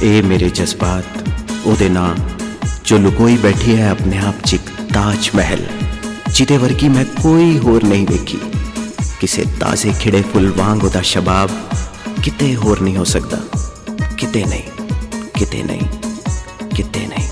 ए मेरे जज्बात ओदे नाम जो लुकोई बैठी है अपने आप च एक ताज महल, जिदे वर्गी मैं कोई होर नहीं देखी। किसे ताजे खिड़े फुल वांग ओदा शबाब किते होर नहीं हो सकता, किते नहीं, किते नहीं, किते नहीं।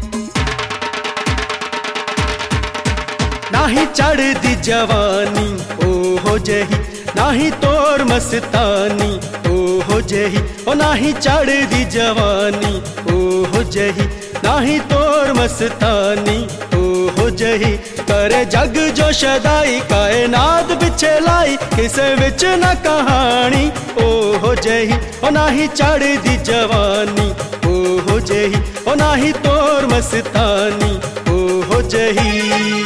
नाही चढ़दी जवानी ओ हो जही, नाही तोर मस्तानी ओ हो जही, ओ नाही चढ़दी जवानी ओ हो जही, नाही तोर मस्तानी ओ हो जही। करे जग जो शदाई कायनात बिछे लाई, किसे विच न कहानी ओ हो जही, ओ नाही चढ़दी जवानी ओ हो जही, ओ नाही तोर मस्तानी ओ हो जही।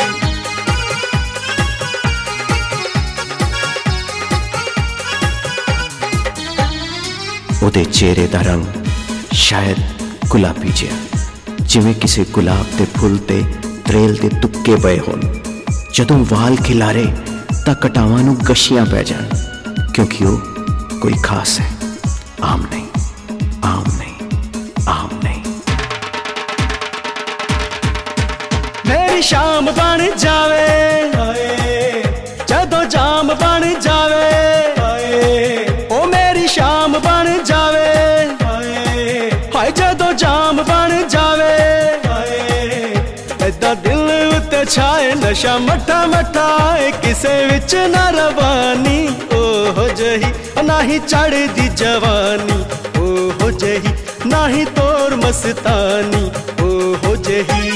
ओदे चेहरे दा रंग शायद गुलाबी जिहा, जिवें किसी गुलाब दे फुल ते त्रेल दे तुक्के पए होण। जदों वाल खिलारे तां कटावां नूं गशियां पै जाण, क्योंकि वो कोई खास है, आम नहीं, आम नहीं, आम नहीं। मेरी शाम बन जावे जदों जाम बन जावे, ओ मेरी शाम बन जावे, हाय जदों जाम बन जावे। ऐदा दिल उत्ते छाए नशा मठा मठा, किसे विच न रवानी ओ हो जही, नाही चढ़दी जवानी ओ हो जही, नाही तोर मस्तानी ओ हो जही।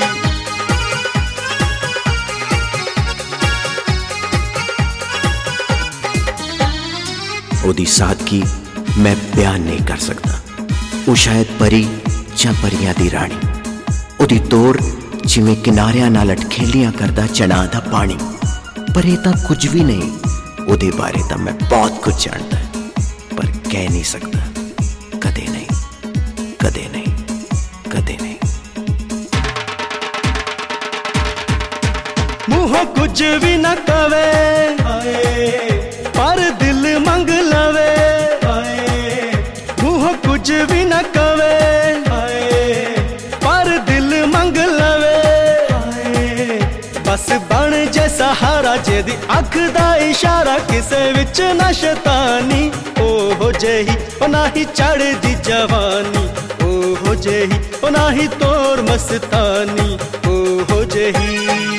ओदी सादगी मैं बयान नहीं कर सकता। वो शायद परी या परियां दी रानी, ओदी तोर जिवें किनारियां नाल अटखेलियां करदा चना दा पानी। पर ये तां कुछ भी नहीं, ओदे बारे तां मैं बहुत कुछ जानता है, पर कह नहीं सकता। कदे नहीं, कदे नहीं, कदे नहीं। मुँह कुछ भी न कवे पर दिल मंग लवे, मुँह कुछ भी न कवे पर दिल मंग लवे। बस बन जे सहारा जेदी अख दा इशारा, किसे विच न शैतानी ओ हो जही, ओ नाही चढ़दी जवानी ओ हो जही, ओ नाही तोर मस्तानी ओ हो जही।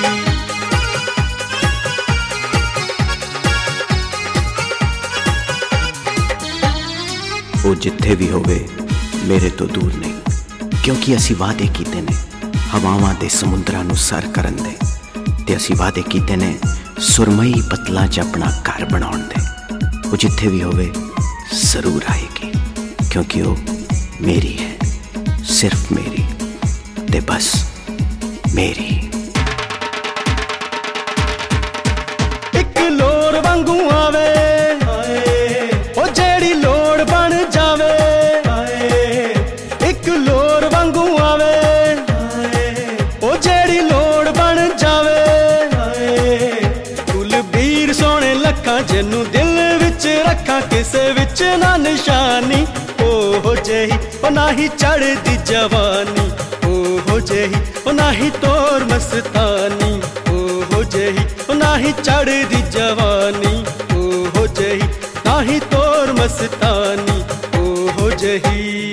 वो जिथे भी होवे मेरे तो दूर नहीं, क्योंकि असी वादे कीते ने हवावां दे समुद्रां नूं सर करन दे, ते असी वादे कीते ने सुरमई पतलां च अपना घर बनाउण दे। वो जिथे भी होवे जरूर आएगी, क्योंकि वो मेरी है, सिर्फ मेरी, ते बस मेरी। एक लोर वांगू आवे ओ जेड़ी लोड़ बन जावे, एक लोर वांगू आवे ओ जेड़ी लोड़ बन जावे। कुलबीर सोने लखा जिन्नू दिल विच रखा, किसे विच ना निशानी ओ हो जही, ओ नाही चढ़दी जवानी ओ हो जही, ओ नाही तोर मस्तानी ओ हो जही, ओ नाही चढ़दी जवानी ओ हो जही, नाही तोर मस्तानी ओ हो जही।